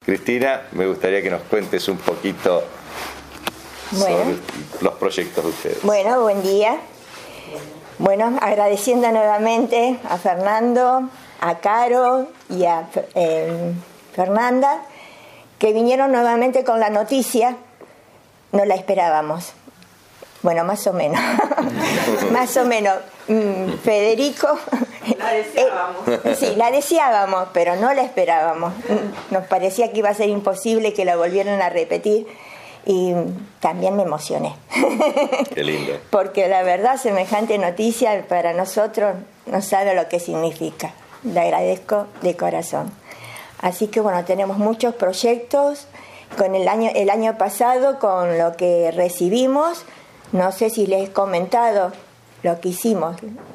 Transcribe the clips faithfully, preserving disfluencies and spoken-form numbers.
Cristina, me gustaría que nos cuentes un poquito bueno. sobre los proyectos de ustedes. Bueno, buen día. Bueno, agradeciendo nuevamente a Fernando, a Caro y a eh, Fernanda, que vinieron nuevamente con la noticia. No la esperábamos. Bueno, más o menos. Más o menos. Mm, Federico. La deseábamos. Eh, sí, la deseábamos, pero no la esperábamos. Nos parecía que iba a ser imposible que la volvieran a repetir. Y también me emocioné. Qué lindo. Porque la verdad, semejante noticia para nosotros no sabe lo que significa. Le agradezco de corazón. Así que bueno, tenemos muchos proyectos. Con el año, el año pasado, con lo que recibimos, no sé si les he comentado lo que hicimos.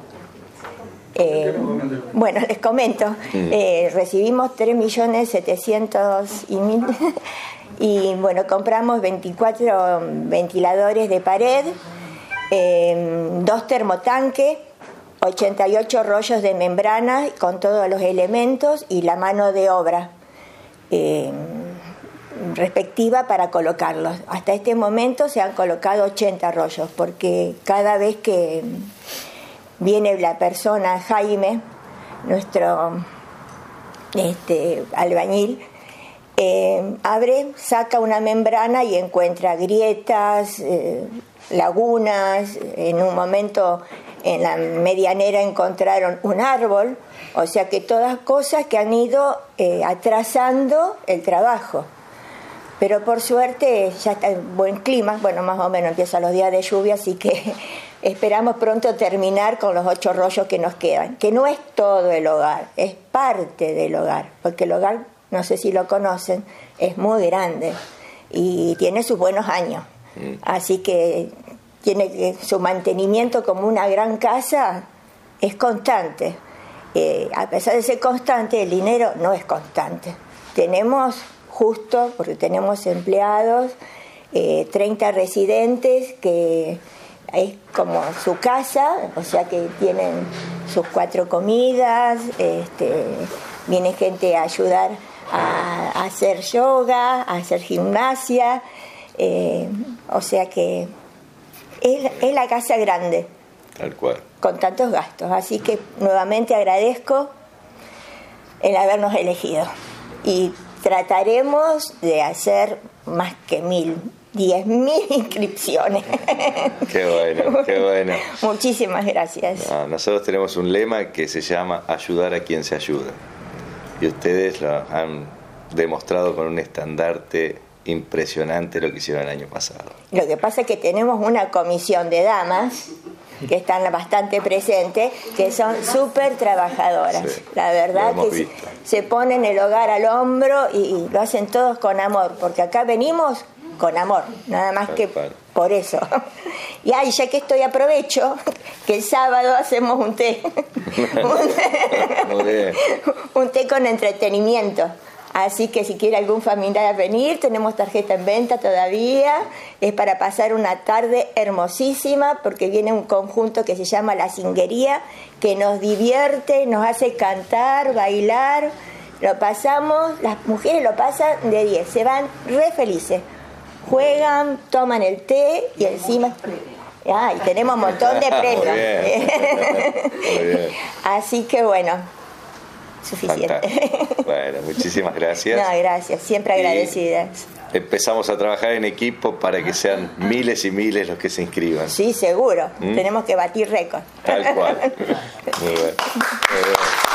Eh, bueno, les comento. Eh, recibimos tres millones setecientos mil y bueno, compramos veinticuatro ventiladores de pared, eh, dos termotanques, ochenta y ocho rollos de membrana con todos los elementos y la mano de obra eh, respectiva para colocarlos. Hasta este momento se han colocado ochenta rollos, porque cada vez que viene la persona, Jaime, nuestro este, albañil, eh, abre, saca una membrana y encuentra grietas, eh, lagunas. En un momento en la medianera encontraron un árbol, o sea que todas cosas que han ido eh, atrasando el trabajo. Pero por suerte ya está en buen clima, bueno, más o menos empiezan los días de lluvia, así que esperamos pronto terminar con los ocho rollos que nos quedan, que no es todo el hogar, es parte del hogar, porque el hogar, no sé si lo conocen, es muy grande y tiene sus buenos años, así que tiene que, su mantenimiento como una gran casa es constante. Eh, a pesar de ser constante, el dinero no es constante. Tenemos justo, porque tenemos empleados, eh, treinta residentes que es como su casa, o sea que tienen sus cuatro comidas, este, viene gente a ayudar a, a hacer yoga, a hacer gimnasia, eh, o sea que es, es la casa grande. Tal cual. Con tantos gastos, así que nuevamente agradezco el habernos elegido y trataremos de hacer más que mil, diez mil inscripciones. Qué bueno, qué bueno. Muchísimas gracias. No, nosotros tenemos un lema que se llama ayudar a quien se ayuda. Y ustedes lo han demostrado con un estandarte impresionante lo que hicieron el año pasado. Lo que pasa es que tenemos una comisión de damas que están bastante presentes, que son súper trabajadoras. Sí, la verdad que se, se ponen el hogar al hombro y, y lo hacen todos con amor, porque acá venimos con amor, nada más que por eso. Y ay, ya que estoy, aprovecho que el sábado hacemos un té. un, té un té con entretenimiento. Así que si quiere algún familiar venir, tenemos tarjeta en venta todavía. Es para pasar una tarde hermosísima, porque viene un conjunto que se llama La Cinguería, que nos divierte, nos hace cantar, bailar. Lo pasamos, las mujeres lo pasan de diez, se van re felices. Juegan, toman el té y encima... Ah, y tenemos un montón de premios. Muy bien. Muy bien. Así que bueno... suficiente. Bueno, muchísimas gracias. No, gracias, siempre agradecidas. Y empezamos a trabajar en equipo para que sean miles y miles los que se inscriban. Sí, seguro. ¿Mm? Tenemos que batir récord. Tal cual. Muy bien. Muy bien.